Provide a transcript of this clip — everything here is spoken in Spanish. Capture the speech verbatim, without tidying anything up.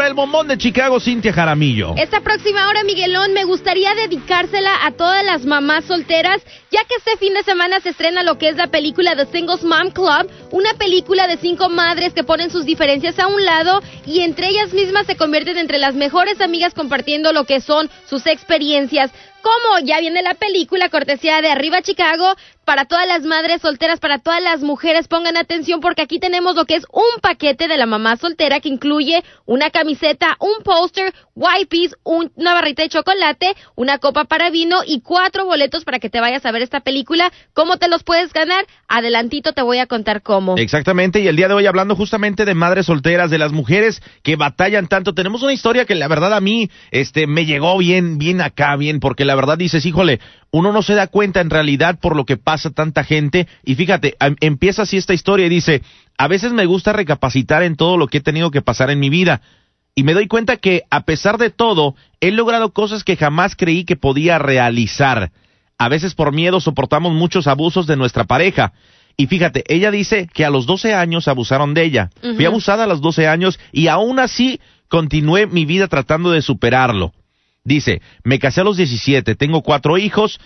el bombón de Chicago, Cintia Jaramillo. Esta próxima hora, Miguelón, me gustaría dedicársela a todas las mamás solteras, ya que este fin de semana se estrena lo que es la película The Singles Mom Club, una película de cinco madres que ponen sus diferencias a un lado y entre ellas mismas se convierten entre las mejores amigas compartiendo lo que son sus experiencias. Como ya viene la película, cortesía de Arriba Chicago, para todas las madres solteras, para todas las mujeres, pongan atención porque aquí tenemos lo que es un paquete de la mamá soltera que incluye una camiseta, un póster, wipes, un, una barrita de chocolate, una copa para vino y cuatro boletos para que te vayas a ver esta película. ¿Cómo te los puedes ganar? Adelantito te voy a contar cómo. Exactamente, y el día de hoy hablando justamente de madres solteras, de las mujeres que batallan tanto, tenemos una historia que la verdad a mí este me llegó bien, bien acá, bien, porque la verdad dices, híjole, uno no se da cuenta en realidad por lo que pasa tanta gente, y fíjate, a, empieza así esta historia y dice, a veces me gusta recapacitar en todo lo que he tenido que pasar en mi vida, y me doy cuenta que a pesar de todo, he logrado cosas que jamás creí que podía realizar. A veces por miedo soportamos muchos abusos de nuestra pareja. Y fíjate, ella dice que a los doce años abusaron de ella. Uh-huh. Fui abusada a los doce años y aún así continué mi vida tratando de superarlo. Dice, me casé a los diecisiete, tengo cuatro hijos,